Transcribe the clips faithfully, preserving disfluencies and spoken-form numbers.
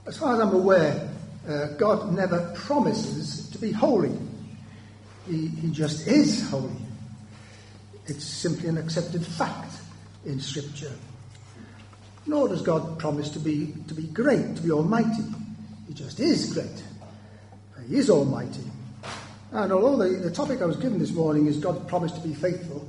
As far as I'm aware, uh, God never promises to be holy. He, he just is holy. It's simply an accepted fact in Scripture. Nor does God promise to be to be great, to be almighty. He just is great. He is almighty. And although the, the topic I was given this morning is God promised to be faithful,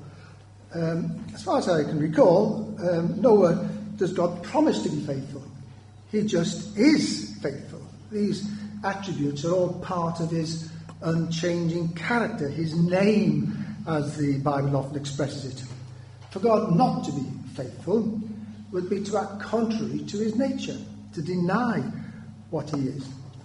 um, as far as I can recall, um, nowhere does God promise to be faithful. He just is faithful. These attributes are all part of his unchanging character, his name, as the Bible often expresses it. For God not to be faithful would be to act contrary to his nature, to deny what he is.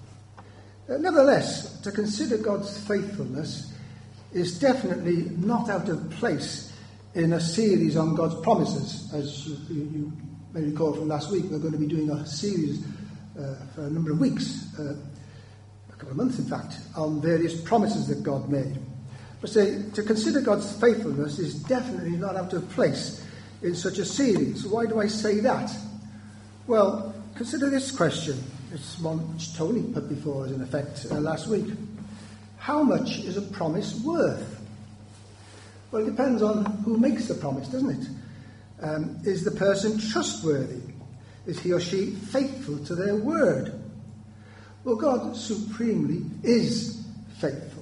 Uh, nevertheless, to consider God's faithfulness is definitely not out of place in a series on God's promises. As you, you, you may recall from last week, we're going to be doing a series uh, for a number of weeks, uh, a couple of months in fact, on various promises that God made. But say, to consider God's faithfulness is definitely not out of place in such a series. Why do I say that? Well, consider this question. It's one which Tony put before us, in effect, uh, last week. How much is a promise worth? Well, it depends on who makes the promise, doesn't it? Um, is the person trustworthy? Is he or she faithful to their word? Well, God supremely is faithful.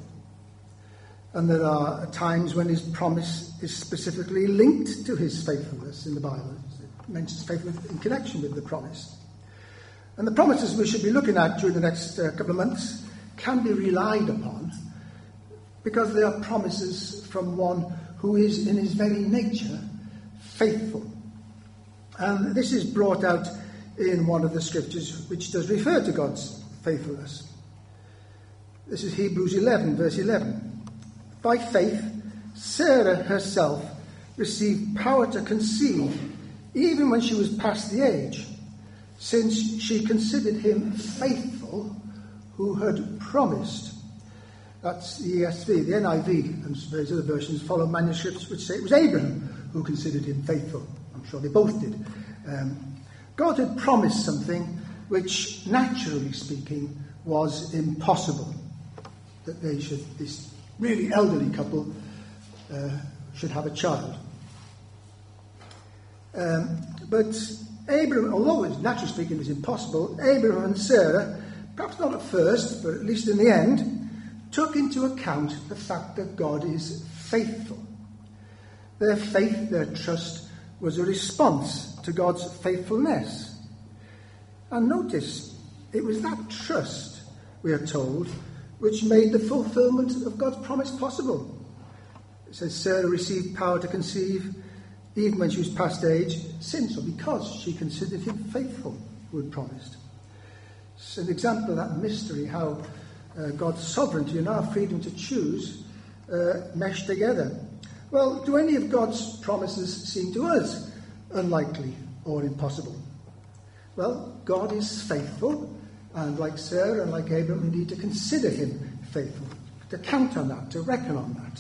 And there are times when his promise is specifically linked to his faithfulness in the Bible. It mentions faithfulness in connection with the promise. And the promises we should be looking at during the next uh, couple of months can be relied upon because they are promises from one who is in his very nature faithful. And this is brought out in one of the scriptures which does refer to God's faithfulness. This is Hebrews eleven, verse eleven. By faith, Sarah herself received power to conceive, even when she was past the age, since she considered him faithful who had promised. That's the E S V. The N I V and various other versions follow manuscripts which say it was Abraham who considered him faithful. I'm sure they both did. Um, God had promised something which, naturally speaking, was impossible. That they should, this really elderly couple, uh, should have a child. Um, but Abraham, although it's naturally speaking was impossible, Abraham and Sarah, perhaps not at first, but at least in the end, took into account the fact that God is faithful. Their faith, their trust, was a response to God's faithfulness. And notice, it was that trust, we are told, which made the fulfillment of God's promise possible. It says Sarah received power to conceive even when she was past age, since or because she considered him faithful who had promised. It's an example of that mystery, how uh, God's sovereignty and our freedom to choose uh, mesh together. Well, do any of God's promises seem to us unlikely or impossible? Well, God is faithful, and like Sarah and like Abraham, we need to consider him faithful, to count on that, to reckon on that.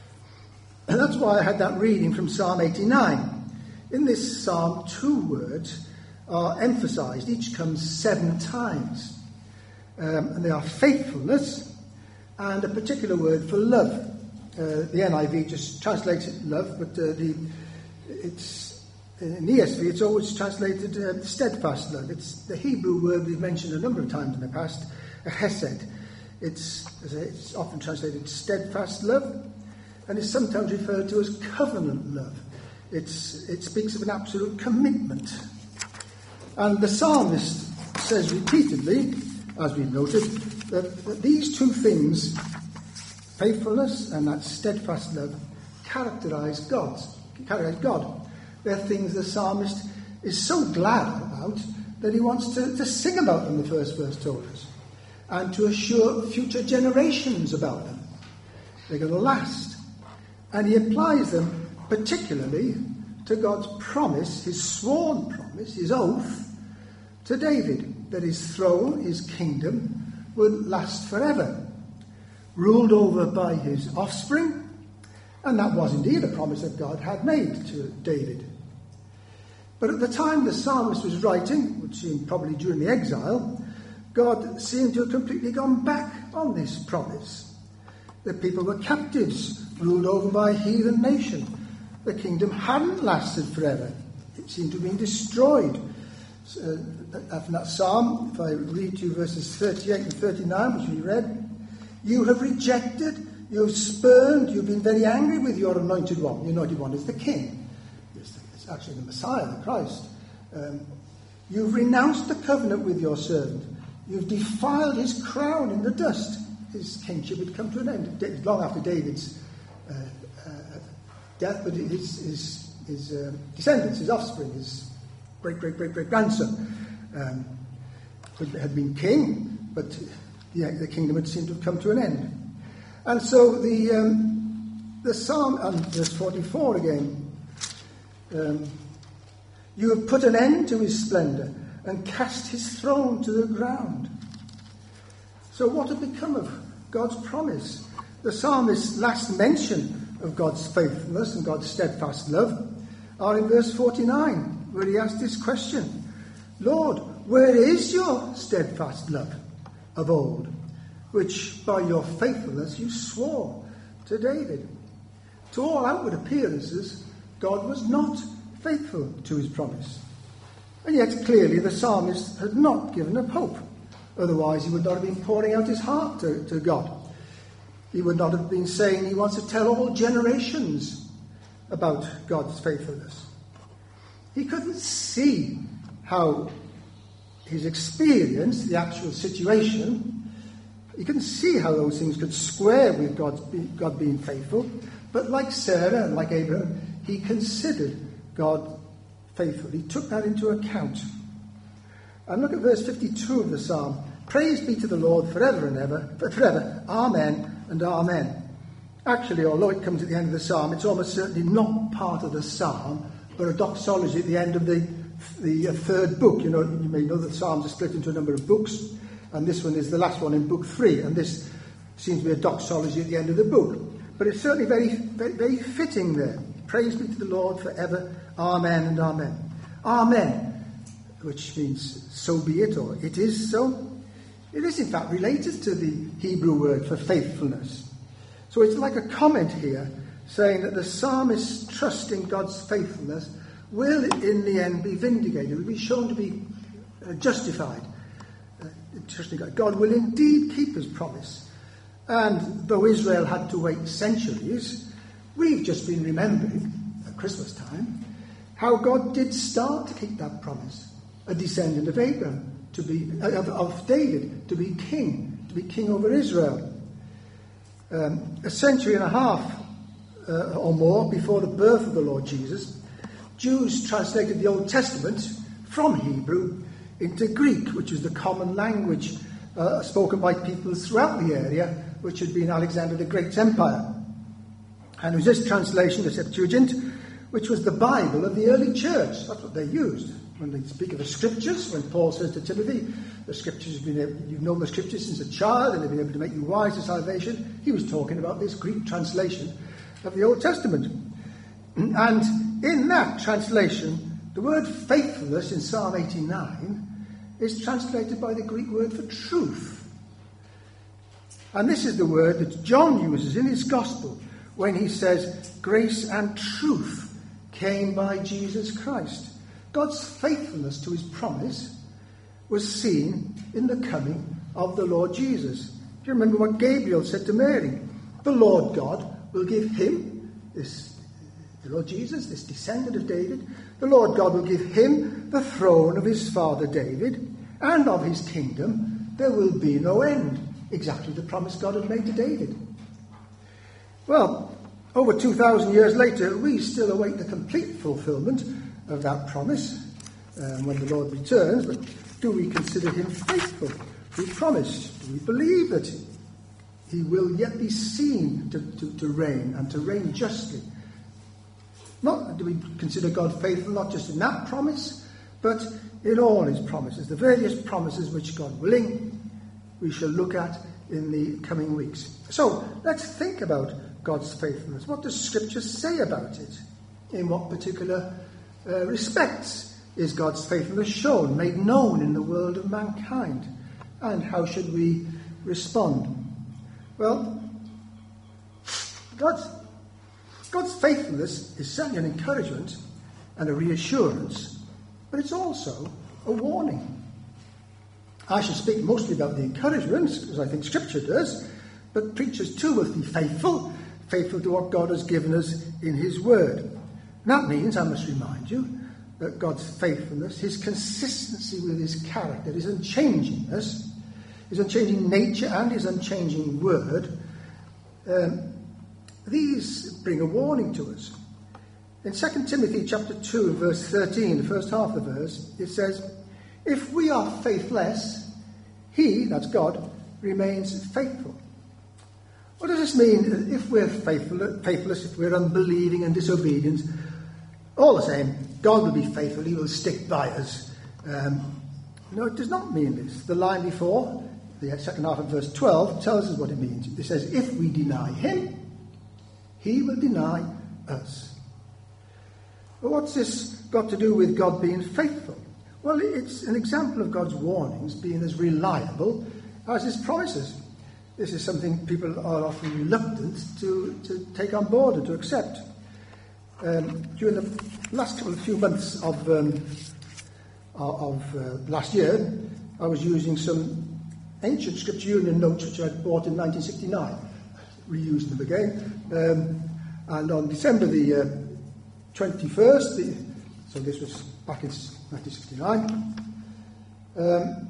And that's why I had that reading from Psalm eighty-nine. In this psalm, two words are emphasized. Each comes seven times. Um, and they are faithfulness and a particular word for love. Uh, the N I V just translates it love, but uh, the it's in the E S V it's always translated uh, steadfast love. It's the Hebrew word we've mentioned a number of times in the past, a hesed. It's, it's often translated steadfast love, and is sometimes referred to as covenant love. It's, it speaks of an absolute commitment. And the psalmist says repeatedly, as we've noted, that, that these two things, faithfulness and that steadfast love, characterize God. Characterize God. They're things the psalmist is so glad about that he wants to, to sing about them, the first verse told us, and to assure future generations about them. They're going to last. And he applies them particularly to God's promise, his sworn promise, his oath to David, that his throne, his kingdom, would last forever, ruled over by his offspring. And that was indeed a promise that God had made to David. But at the time the psalmist was writing, which seemed probably during the exile, God seemed to have completely gone back on this promise. The people were captives, ruled over by a heathen nation. The kingdom hadn't lasted forever. It seemed to have been destroyed. So, from that psalm, if I read to you verses thirty-eight and thirty-nine, which we read, you have rejected, you have spurned, you've been very angry with your anointed one. The anointed one is the king. It's, it's actually the Messiah, the Christ. Um, you've renounced the covenant with your servant. You've defiled his crown in the dust. His kingship had come to an end long after David's uh, uh, death, but his, his, his uh, descendants, his offspring, his great, great, great, great grandson um, had been king, but the, the kingdom had seemed to have come to an end. And so the um, the psalm, and verse forty-four again, um, you have put an end to his splendour and cast his throne to the ground. So what had become of God's promise? The psalmist's last mention of God's faithfulness and God's steadfast love are in verse forty-nine, where he asked this question, Lord, where is your steadfast love of old, which by your faithfulness you swore to David? To all outward appearances, God was not faithful to his promise. And yet clearly the psalmist had not given up hope. Otherwise he would not have been pouring out his heart to, to God. He would not have been saying he wants to tell all generations about God's faithfulness. He couldn't see how his experience, the actual situation, he couldn't see how those things could square with God's, God being faithful. But like Sarah and like Abraham, he considered God faithful. He took that into account. And look at verse fifty-two of the psalm. Praise be to the Lord forever and ever, forever. Amen and amen. Actually, although it comes at the end of the psalm, it's almost certainly not part of the psalm, but a doxology at the end of the, the uh, third book. You know, you may know that the psalms are split into a number of books, and this one is the last one in book three, and this seems to be a doxology at the end of the book. But it's certainly very, very, very fitting there. Praise be to the Lord forever. Amen and amen. Amen, which means so be it, or it is so. It is in fact related to the Hebrew word for faithfulness. So it's like a comment here saying that the psalmist's trust in God's faithfulness will in the end be vindicated, will be shown to be uh, justified. Uh, trusting God. God will indeed keep his promise. And though Israel had to wait centuries, we've just been remembering at Christmas time how God did start to keep that promise. A descendant of Abraham, to be of, of David, to be king, to be king over Israel. Um, a century and a half uh, or more before the birth of the Lord Jesus, Jews translated the Old Testament from Hebrew into Greek, which was the common language uh, spoken by people throughout the area, which had been Alexander the Great's empire. And it was this translation, the Septuagint, which was the Bible of the early church. That's what they used. When they speak of the scriptures, when Paul says to Timothy, the scriptures have been able, you've known the scriptures since a child and they've been able to make you wise to salvation, he was talking about this Greek translation of the Old Testament. And in that translation, the word faithfulness in Psalm eighty-nine is translated by the Greek word for truth. And this is the word that John uses in his gospel when he says, grace and truth came by Jesus Christ. God's faithfulness to his promise was seen in the coming of the Lord Jesus. Do you remember what Gabriel said to Mary? The Lord God will give him, this, the Lord Jesus, this descendant of David, the Lord God will give him the throne of his father David, and of his kingdom there will be no end. Exactly the promise God had made to David. Well, over two thousand years later, we still await the complete fulfillment of that promise um, when the Lord returns. But do we consider him faithful who promised? Do we believe that he will yet be seen to, to, to reign and to reign justly? Not do we consider God faithful not just in that promise, but in all his promises, the various promises which, God willing, we shall look at in the coming weeks. So let's think about God's faithfulness. What does Scripture say about it? In what particular uh, respects is God's faithfulness shown, made known in the world of mankind? And how should we respond? Well, God's, God's faithfulness is certainly an encouragement and a reassurance, but it's also a warning. I should speak mostly about the encouragement, as I think Scripture does, but preachers too must be faithful, faithful to what God has given us in his word. And that means, I must remind you, that God's faithfulness, his consistency with his character, his unchangingness, his unchanging nature and his unchanging word, um, these bring a warning to us. In Second Timothy chapter two, verse thirteen, the first half of the verse, it says, "If we are faithless, he," that's God, "remains faithful." What does this mean? If we're faithful, faithless, if we're unbelieving and disobedient, all the same, God will be faithful, he will stick by us. Um, no, it does not mean this. The line before, the second half of verse twelve, tells us what it means. It says, if we deny him, he will deny us. Well, what's this got to do with God being faithful? Well, it's an example of God's warnings being as reliable as his promises. This is something people are often reluctant to, to take on board and to accept. Um, during the last couple of few months of, um, of uh, last year, I was using some ancient Scripture Union notes which I'd bought in nineteen sixty-nine, reusing them again. Um, and on December the uh, twenty-first, the, so this was back in nineteen sixty-nine, um,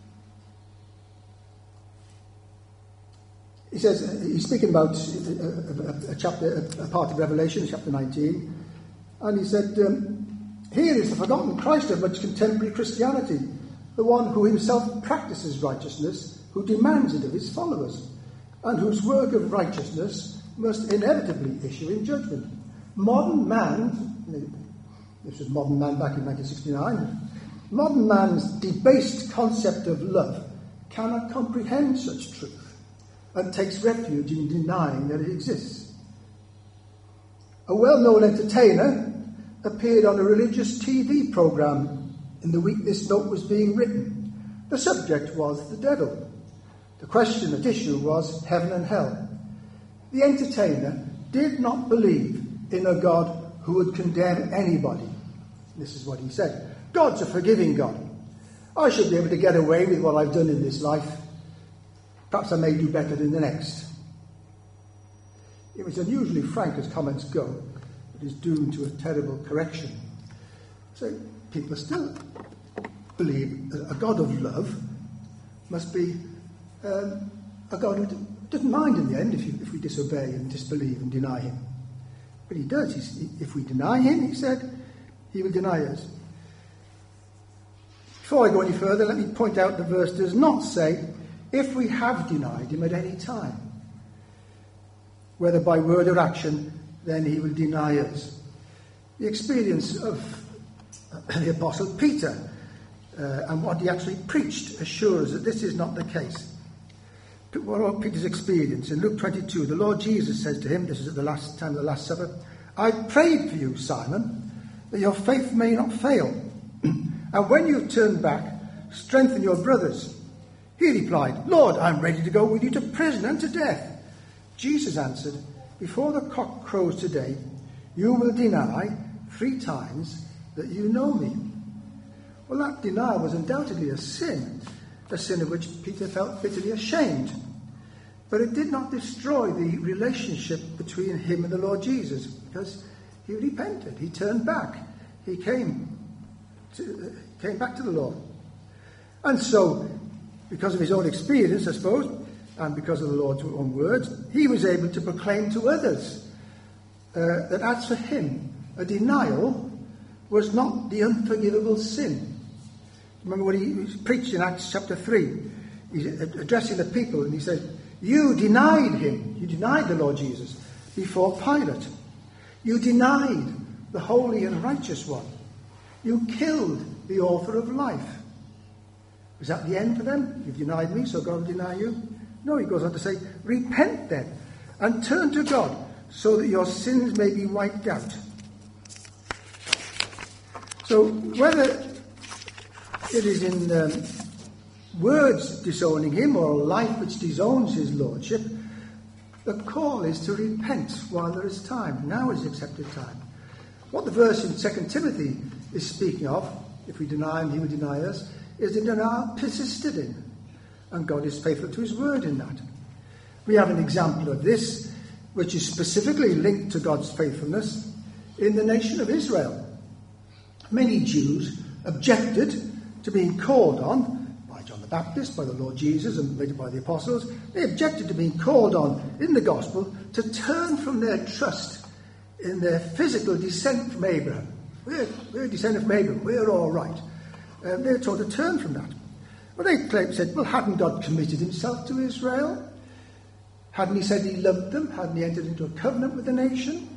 he says, uh, he's speaking about a, a, a chapter, a, a part of Revelation, chapter nineteen, and he said, um, here is the forgotten Christ of much contemporary Christianity, the one who himself practices righteousness, who demands it of his followers, and whose work of righteousness must inevitably issue in judgment. Modern man, this was modern man back in nineteen sixty-nine, modern man's debased concept of love cannot comprehend such truth and takes refuge in denying that it exists. A well-known entertainer appeared on a religious T V programme in the week this note was being written. The subject was the devil. The question at issue was heaven and hell. The entertainer did not believe in a God who would condemn anybody. This is what he said. God's a forgiving God. I should be able to get away with what I've done in this life. Perhaps I may do better in the next. It was unusually frank as comments go, but is doomed to a terrible correction. So people still believe a God of love must be um, a God who doesn't mind in the end if, you, if we disobey and disbelieve and deny him. But he does. He's, if we deny him, he said, he will deny us. Before I go any further, let me point out the verse does not say, if we have denied him at any time, whether by word or action, then he will deny us. The experience of the Apostle Peter uh, and what he actually preached assures that this is not the case. What about Peter's experience? In Luke twenty-two, the Lord Jesus says to him, this is at the last time of the Last Supper, I prayed for you, Simon, that your faith may not fail. And when you turn back, strengthen your brothers. He replied, Lord, I'm ready to go with you to prison and to death. Jesus answered, before the cock crows today, you will deny three times that you know me. Well, that denial was undoubtedly a sin, a sin of which Peter felt bitterly ashamed. But it did not destroy the relationship between him and the Lord Jesus, because he repented, he turned back, he came, to, uh, came back to the Lord. And so, because of his own experience, I suppose, and because of the Lord's own words, he was able to proclaim to others uh, that as for him, a denial was not the unforgivable sin. Remember what he preached in Acts chapter three. He's addressing the people and he said, you denied him, you denied the Lord Jesus before Pilate. You denied the holy and righteous one. You killed the author of life. Was that the end for them? You've denied me, so God will deny you? No, he goes on to say, repent then, and turn to God, so that your sins may be wiped out. So, whether it is in um, words disowning him or a life which disowns his lordship, the call is to repent while there is time. Now is the accepted time. What the verse in Second Timothy is speaking of, if we deny him, he will deny us, is the denial persisted in. And God is faithful to his word in that. We have an example of this, which is specifically linked to God's faithfulness in the nation of Israel. Many Jews objected to being called on by John the Baptist, by the Lord Jesus, and later by the apostles. They objected to being called on in the gospel to turn from their trust in their physical descent from Abraham. We're, we're descended from Abraham, we're all right. Um, they're told to turn from that. Well, they claimed, said, well, hadn't God committed himself to Israel? Hadn't he said he loved them? Hadn't he entered into a covenant with the nation?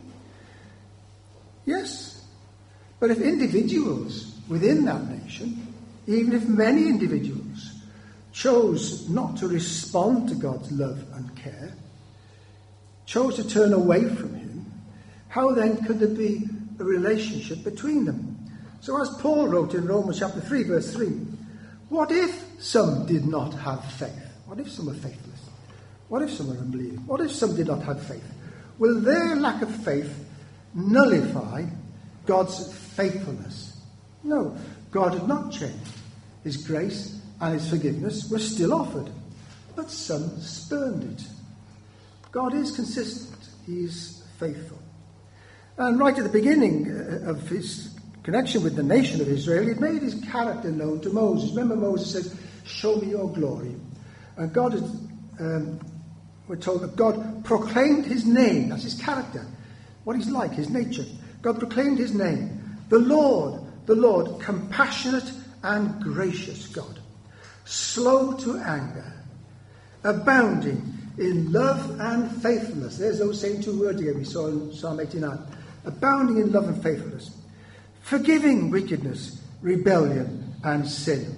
Yes. But if individuals within that nation, even if many individuals, chose not to respond to God's love and care, chose to turn away from him, how then could there be a relationship between them? So as Paul wrote in Romans chapter three, verse three, what if some did not have faith? What if some were faithless? What if some were unbelieving? What if some did not have faith? Will their lack of faith nullify God's faithfulness? No, God had not changed. His grace and his forgiveness were still offered, but some spurned it. God is consistent. He is faithful. And right at the beginning of his connection with the nation of Israel, he made his character known to Moses. Remember, Moses said, show me your glory. And God had, um, we're told that God proclaimed his name. That's his character, what he's like, his nature. God proclaimed his name. The Lord, the Lord, compassionate and gracious God, slow to anger, abounding in love and faithfulness. There's those same two words again we saw in Psalm eighty-nine. Abounding in love and faithfulness, forgiving wickedness, rebellion, and sin.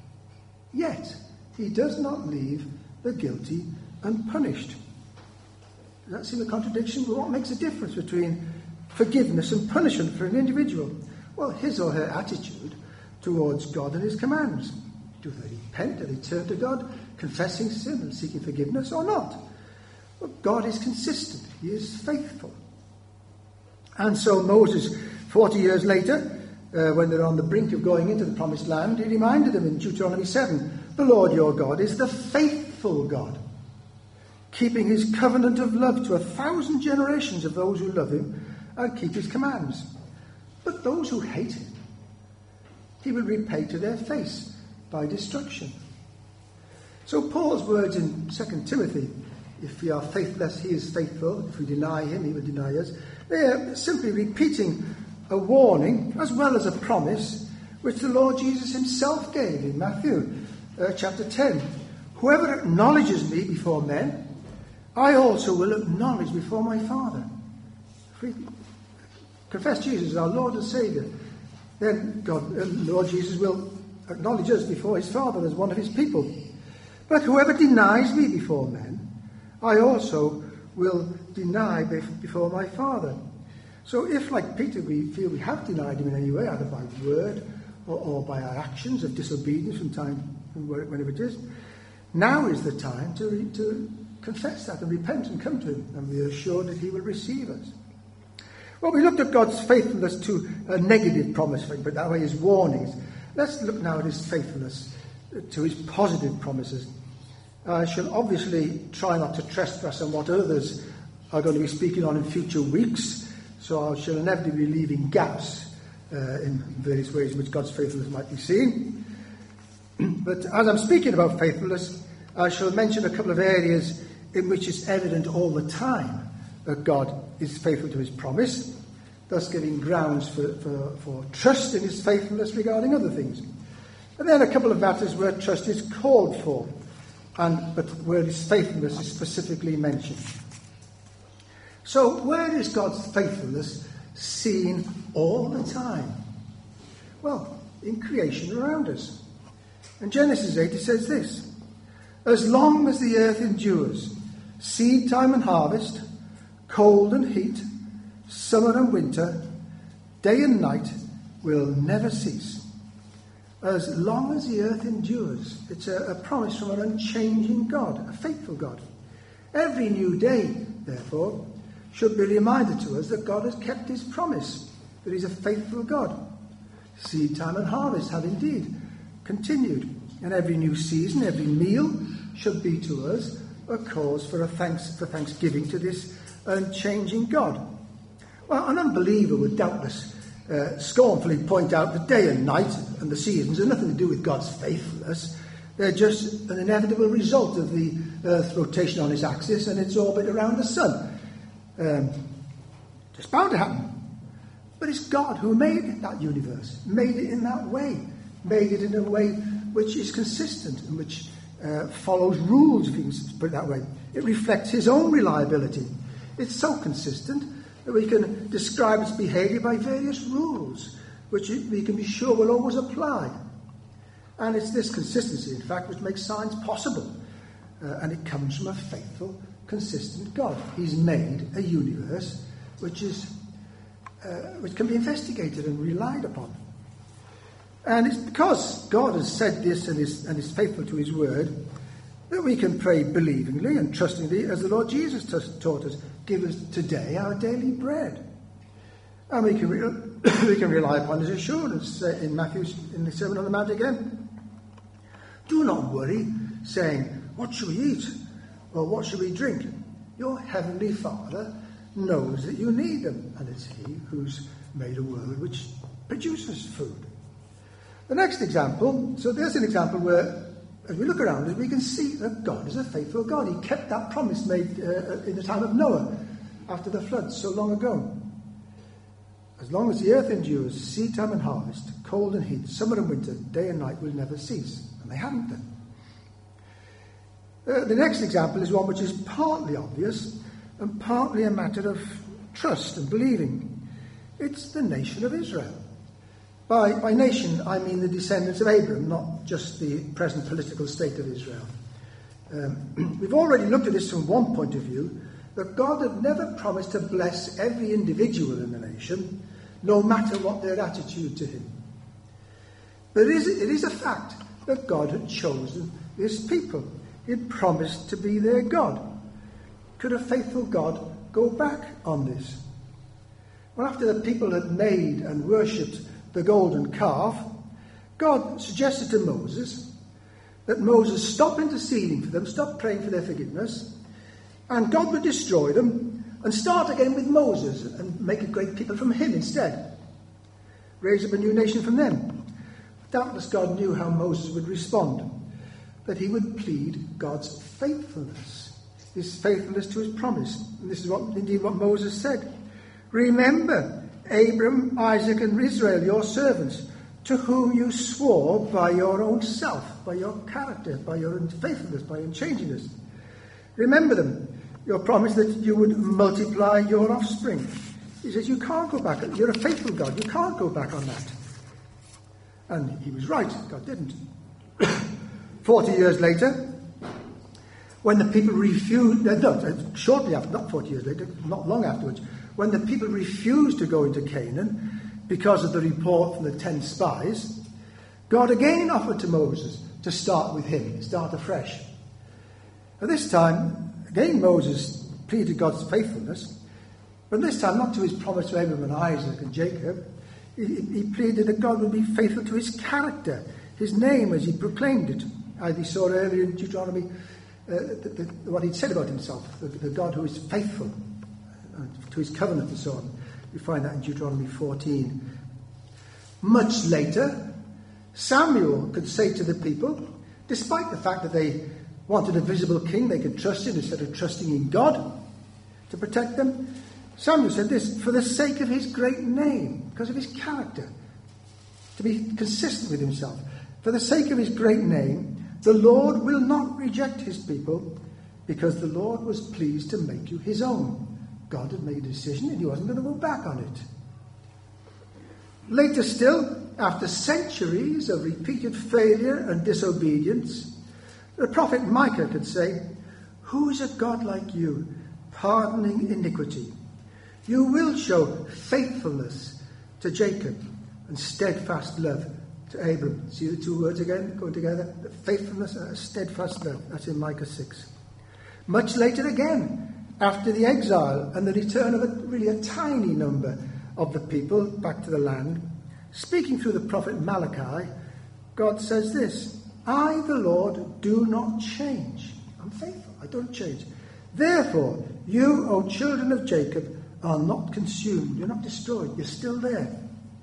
Yet he does not leave the guilty unpunished. Does that seem a contradiction? Well, what makes a difference between forgiveness and punishment for an individual? Well, his or her attitude towards God and his commands. Do they repent? Do they turn to God, confessing sin and seeking forgiveness, or not? Well, God is consistent. He is faithful. And so Moses, forty years later, uh, when they're on the brink of going into the promised land, he reminded them in Deuteronomy seven, the Lord your God is the faithful God, keeping his covenant of love to a thousand generations of those who love him and keep his commands. But those who hate him, he will repay to their face by destruction. So Paul's words in Second Timothy, if we are faithless, he is faithful. If we deny him, he will deny us. They are simply repeating a warning as well as a promise which the Lord Jesus himself gave in Matthew uh, chapter ten. Whoever acknowledges me before men, I also will acknowledge before my Father. If we confess Jesus as our Lord and Saviour, then God, uh, Lord Jesus will acknowledge us before his Father as one of his people. But whoever denies me before men, I also will deny before my Father. So if, like Peter, we feel we have denied him in any way, either by word or, or by our actions of disobedience from time, whenever it is, now is the time to, to confess that and repent and come to him, and we are sure that he will receive us. Well, we looked at God's faithfulness to a negative promise, but that way his warnings. Let's look now at his faithfulness to his positive promises. I shall obviously try not to trespass on what others are going to be speaking on in future weeks, so I shall inevitably be leaving gaps uh, in various ways in which God's faithfulness might be seen. But as I'm speaking about faithfulness, I shall mention a couple of areas in which it's evident all the time that God is faithful to his promise, thus giving grounds for, for, for trust in his faithfulness regarding other things. And then a couple of matters where trust is called for, and but where his faithfulness is specifically mentioned. So where is God's faithfulness seen all the time? Well, in creation around us. In Genesis eight it says this: as long as the earth endures, seed time and harvest, cold and heat, summer and winter, day and night will never cease. as long as the earth endures. It's a, a promise from an unchanging God, a faithful God. Every new day, therefore, should be a reminder to us that God has kept his promise, that he's a faithful God. Seed time and harvest have indeed continued, and every new season, every meal should be to us a cause for a thanks for thanksgiving to this unchanging God. Well, an unbeliever would doubtless uh, scornfully point out the day and night and the seasons have nothing to do with God's faithfulness. They're just an inevitable result of the Earth's rotation on its axis and its orbit around the sun. Um, it's bound to happen. But it's God who made that universe, made it in that way, made it in a way which is consistent and which uh, follows rules, if you can put it that way. It reflects his own reliability. It's so consistent that we can describe its behaviour by various rules, which we can be sure will always apply. And it's this consistency, in fact, which makes science possible. Uh, and it comes from a faithful, consistent God. He's made a universe which is uh, which can be investigated and relied upon. And it's because God has said this and is, and is faithful to his word that we can pray believingly and trustingly as the Lord Jesus t- taught us, give us today our daily bread. And we can, re- we can rely upon his assurance uh, in Matthew, in the Sermon on the Mount again. Do not worry, saying, what shall we eat? Or what shall we drink? Your heavenly Father knows that you need them, and it's he who's made a world which produces food. The next example, so there's an example where, as we look around us, we can see that God is a faithful God. He kept that promise made uh, in the time of Noah, after the flood, so long ago. As long as the earth endures, seed time and harvest, cold and heat, summer and winter, day and night will never cease. And they haven't done. Uh, the next example is one which is partly obvious and partly a matter of trust and believing. It's the nation of Israel. By, by nation, I mean the descendants of Abraham, not just the present political state of Israel. Um, we've already looked at this from one point of view, that God had never promised to bless every individual in the nation, no matter what their attitude to him. But it is, it is a fact that God had chosen his people. He had promised to be their God. Could a faithful God go back on this? Well, after the people had made and worshipped the golden calf, God suggested to Moses that Moses stop interceding for them, stop praying for their forgiveness, and God would destroy them and start again with Moses and make a great people from him instead. Raise up a new nation from them. Doubtless God knew how Moses would respond, that he would plead God's faithfulness, his faithfulness to his promise. And this is what indeed what Moses said. Remember Abram, Isaac and Israel, your servants, to whom you swore by your own self, by your character, by your unfaithfulness, by unchangingness. Remember them, your promise that you would multiply your offspring. He says, you can't go back. You're a faithful God. You can't go back on that. And he was right. God didn't. Forty years later, when the people refused, uh, no, shortly after, not forty years later, not long afterwards, when the people refused to go into Canaan because of the report from the ten spies, God again offered to Moses to start with him, start afresh. At this time, again Moses pleaded God's faithfulness, but this time not to his promise to Abraham and Isaac and Jacob. He, he pleaded that God would be faithful to his character, his name as he proclaimed it. As we saw earlier in Deuteronomy, uh, the, the, what he'd said about himself, the, the God who is faithful uh, to his covenant and so on. We find that in Deuteronomy fourteen. Much later, Samuel could say to the people, despite the fact that they wanted a visible king they could trust in instead of trusting in God to protect them, Samuel said this, for the sake of his great name, because of his character, to be consistent with himself. For the sake of his great name, the Lord will not reject his people, because the Lord was pleased to make you his own. God had made a decision and he wasn't going to go back on it. Later still, after centuries of repeated failure and disobedience, the prophet Micah could say, who is a God like you, pardoning iniquity? You will show faithfulness to Jacob and steadfast love to Abram. See the two words again going together? Faithfulness and steadfast love. That's in Micah six. Much later again, after the exile and the return of a, really a tiny number of the people back to the land, speaking through the prophet Malachi, God says this: I, the Lord, do not change. I'm faithful. I don't change. Therefore, you, O children of Jacob, are not consumed. You're not destroyed. You're still there.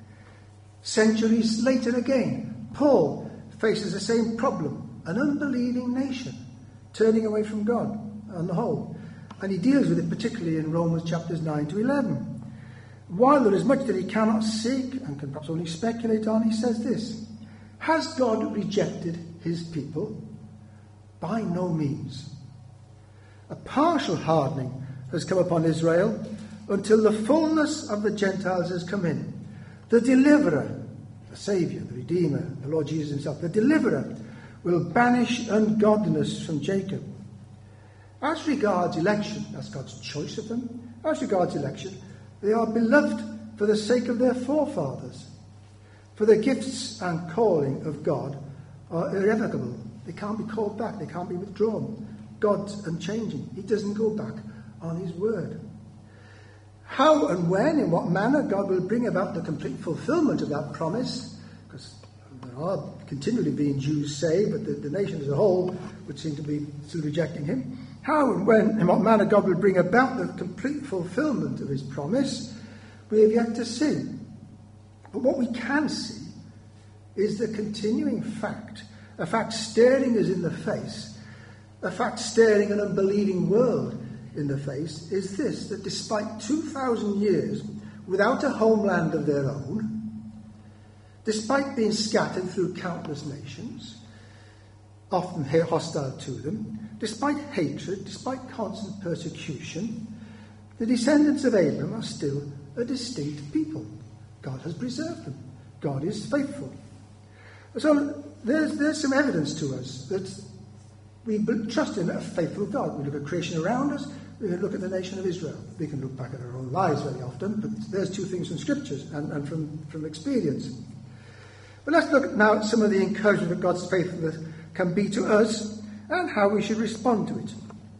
Centuries later again, Paul faces the same problem. An unbelieving nation turning away from God on the whole. And he deals with it particularly in Romans chapters nine to eleven. While there is much that he cannot seek and can perhaps only speculate on, he says this: has God rejected his people? By no means. A partial hardening has come upon Israel until the fullness of the Gentiles has come in. The deliverer, the Saviour, the Redeemer, the Lord Jesus himself, the deliverer will banish ungodliness from Jacob. As regards election, that's God's choice of them. As regards election, they are beloved for the sake of their forefathers. For the gifts and calling of God are irrevocable. They can't be called back. They can't be withdrawn. God's unchanging. He doesn't go back on his word. How and when, in what manner God will bring about the complete fulfillment of that promise, because there are continually being Jews saved, but the, the nation as a whole would seem to be still rejecting him. How and when, in what manner God will bring about the complete fulfillment of his promise, we have yet to see. But what we can see is the continuing fact, a fact staring us in the face, a fact staring an unbelieving world in the face, is this: that despite two thousand years without a homeland of their own, despite being scattered through countless nations, often hostile to them, despite hatred, despite constant persecution, the descendants of Abraham are still a distinct people. God has preserved them. God is faithful. So there's, there's some evidence to us that we trust in a faithful God. We look at creation around us. We can look at the nation of Israel. We can look back at our own lives very often, but there's two things from scriptures and, and from, from experience. But let's look now at some of the encouragement that God's faithfulness can be to us and how we should respond to it.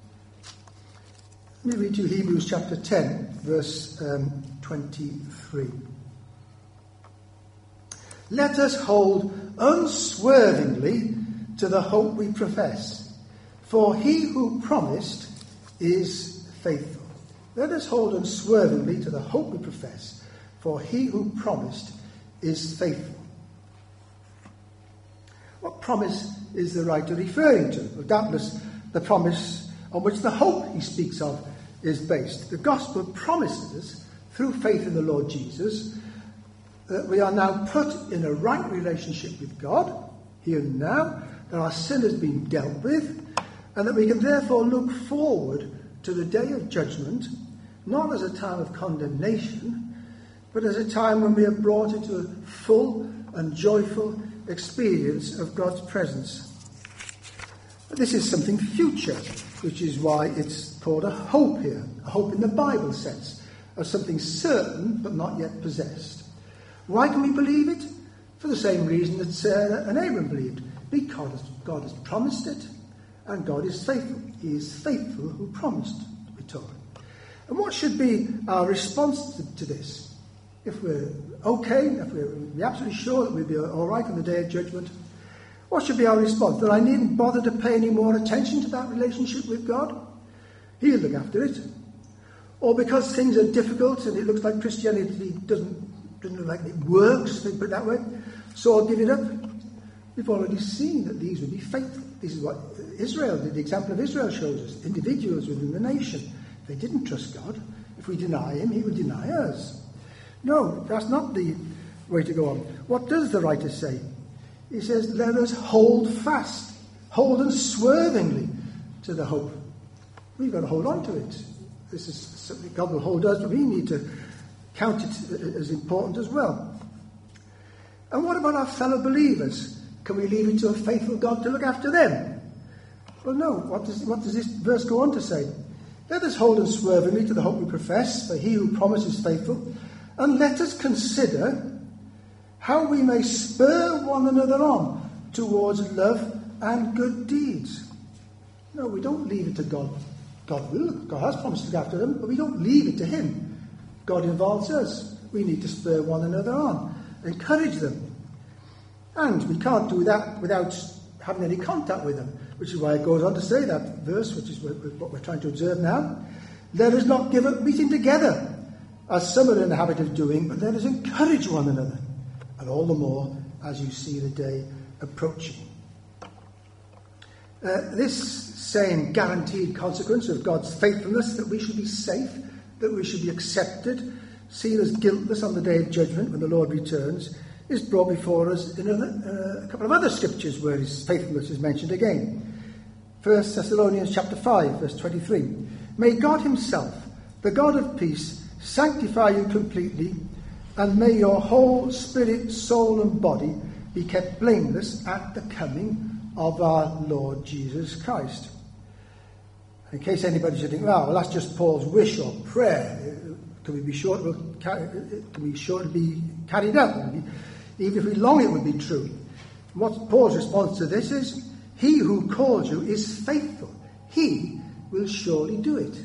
Let me read you Hebrews chapter ten, verse um, twenty-three. Let us hold unswervingly to the hope we profess, for he who promised is faithful. Let us hold unswervingly to the hope we profess, for he who promised is faithful. What promise is the writer referring to? Well, doubtless the promise on which the hope he speaks of is based. The gospel promises, through faith in the Lord Jesus, that we are now put in a right relationship with God, here and now, that our sin has been dealt with, and that we can therefore look forward to the day of judgment, not as a time of condemnation, but as a time when we are brought into a full and joyful experience of God's presence. But this is something future, which is why it's called a hope here, a hope in the Bible sense, of something certain but not yet possessed. Why can we believe it? For the same reason that Sarah and Abram believed, because God has promised it, and God is faithful. He is faithful who promised, we're told. And what should be our response to, to this? If we're okay, if we're, we're absolutely sure that we'll be all right on the day of judgment, what should be our response? That I needn't bother to pay any more attention to that relationship with God? He'll look after it. Or because things are difficult and it looks like Christianity doesn't, doesn't look like it works, they put it that way, so I'll give it up. We've already seen that these would be faithful. This is what Israel, the example of Israel shows us. Individuals within the nation. If they didn't trust God, if we deny him, he would deny us. No, that's not the way to go on. What does the writer say? He says, let us hold fast, hold unswervingly to the hope. We've got to hold on to it. This is something God will hold us, but we need to count it as important as well. And what about our fellow believers? Can we leave it to a faithful God to look after them? Well, no. What does, what does this verse go on to say? Let us hold unswervingly to the hope we profess, for he who promises faithful. And let us consider how we may spur one another on towards love and good deeds. No, we don't leave it to God. God will. God has promised to look after them, but we don't leave it to him. God involves us. We need to spur one another on, encourage them. And we can't do that without having any contact with them, which is why it goes on to say that verse, which is what we're trying to observe now. Let us not give up meeting together, as some are in the habit of doing, but let us encourage one another, and all the more as you see the day approaching. Uh, this same guaranteed consequence of God's faithfulness, that we should be safe, that we should be accepted, seen as guiltless on the day of judgment when the Lord returns, is brought before us in a, uh, a couple of other scriptures where his faithfulness is mentioned again. First Thessalonians chapter five, verse twenty-three. May God himself, the God of peace, sanctify you completely, and may your whole spirit, soul and body be kept blameless at the coming of our Lord Jesus Christ. In case anybody should think, well, well that's just Paul's wish or prayer. Can we be sure it will, can we be sure to be carried out? Even if we long, it would be true. What Paul's response to this is, he who calls you is faithful. He will surely do it.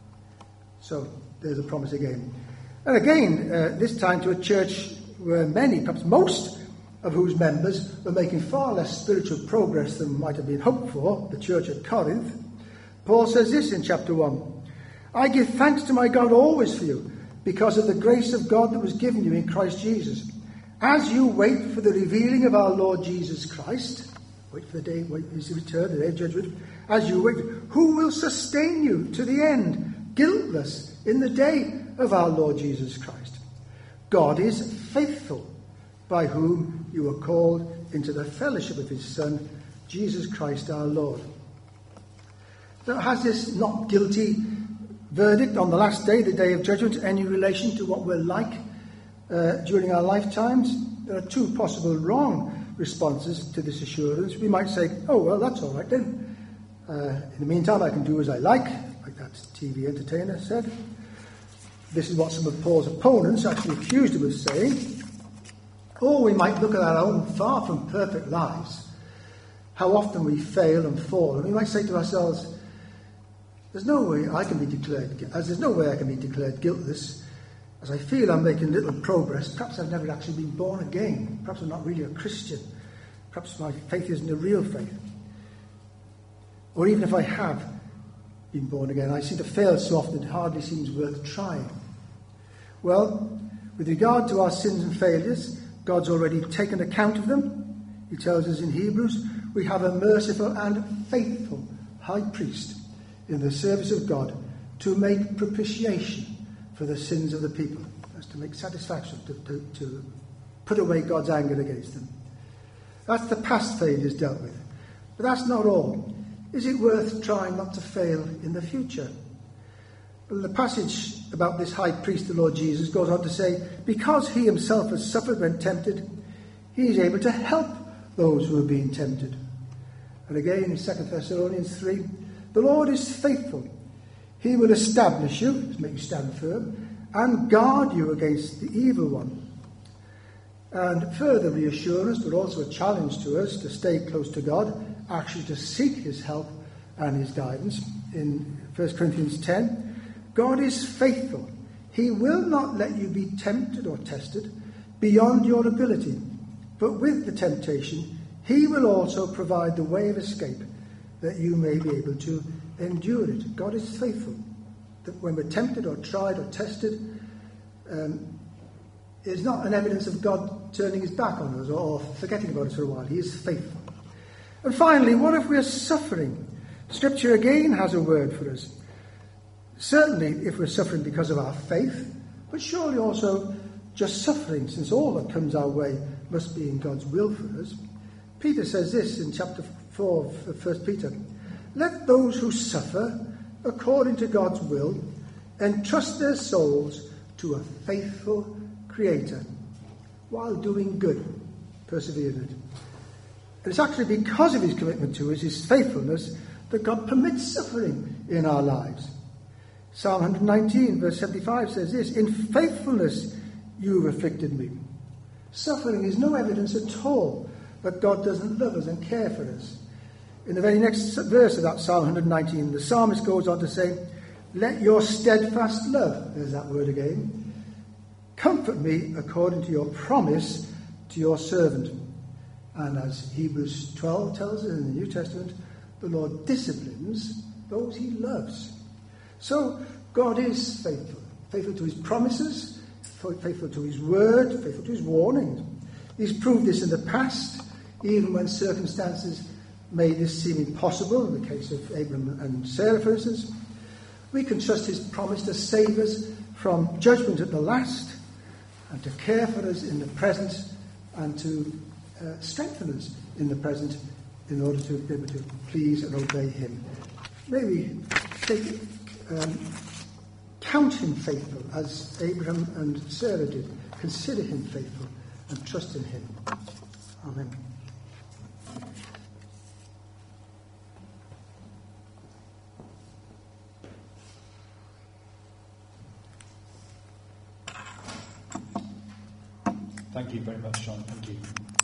So there's a promise again. And again, uh, this time to a church where many, perhaps most, of whose members were making far less spiritual progress than might have been hoped for, the church at Corinth. Paul says this in chapter one. I give thanks to my God always for you, because of the grace of God that was given you in Christ Jesus. As you wait for the revealing of our Lord Jesus Christ, wait for the day, wait for his return, the day of judgment, as you wait, who will sustain you to the end, guiltless in the day of our Lord Jesus Christ? God is faithful, by whom you were called into the fellowship of his Son, Jesus Christ our Lord. So has this not guilty verdict on the last day, the day of judgment, any relation to what we're like uh, during our lifetimes? There are two possible wrong responses to this assurance. We might say, oh, well, that's all right then. Uh, in the meantime, I can do as I like, like that T V entertainer said. This is what some of Paul's opponents actually accused him of saying. Or we might look at our own far from perfect lives, how often we fail and fall, and we might say to ourselves, there's no way I can be declared, as there's no way I can be declared guiltless, as I feel I'm making little progress. Perhaps I've never actually been born again. Perhaps I'm not really a Christian. Perhaps my faith isn't a real faith. Or even if I have been born again, I seem to fail so often it hardly seems worth trying. Well, with regard to our sins and failures, God's already taken account of them. He tells us in Hebrews, we have a merciful and faithful high priest in the service of God to make propitiation for the sins of the people. That's to make satisfaction, to, to, to put away God's anger against them. That's the past failures dealt with. But that's not all. Is it worth trying not to fail in the future? Well, the passage about this high priest, the Lord Jesus, goes on to say, because he himself has suffered when tempted, he is able to help those who are being tempted. And again in Second Thessalonians three, the Lord is faithful. He will establish you, to make you stand firm, and guard you against the evil one. And further reassurance, but also a challenge to us to stay close to God, actually to seek his help and his guidance. In First Corinthians ten, God is faithful. He will not let you be tempted or tested beyond your ability, but with the temptation, he will also provide the way of escape that you may be able to endure it. God is faithful. That when we're tempted or tried or tested, um, is not an evidence of God turning his back on us or forgetting about us for a while. He is faithful. And finally, what if we're suffering? Scripture again has a word for us. Certainly if we're suffering because of our faith, but surely also just suffering, since all that comes our way must be in God's will for us. Peter says this in chapter four of First Peter. Let those who suffer according to God's will entrust their souls to a faithful Creator while doing good, persevere in it. And it's actually because of his commitment to us, his faithfulness, that God permits suffering in our lives. Psalm one nineteen, verse seventy-five says this, in faithfulness you have afflicted me, Suffering is no evidence at all that God doesn't love us and care for us. In the very next verse of that Psalm one nineteen, the psalmist goes on to say, "Let your steadfast love," there's that word again, "comfort me according to your promise to your servant." And as Hebrews twelve tells us in the New Testament, the Lord disciplines those he loves. So God is faithful, faithful to his promises, faithful to his word, faithful to his warnings. He's proved this in the past, even when circumstances made this seem impossible, in the case of Abraham and Sarah, for instance. We can trust his promise to save us from judgment at the last, and to care for us in the present, and to uh, strengthen us in the present in order to be able to please and obey him. May we take, um, count him faithful as Abraham and Sarah did. Consider him faithful and trust in him. Amen. Thank you very much, John. Thank you.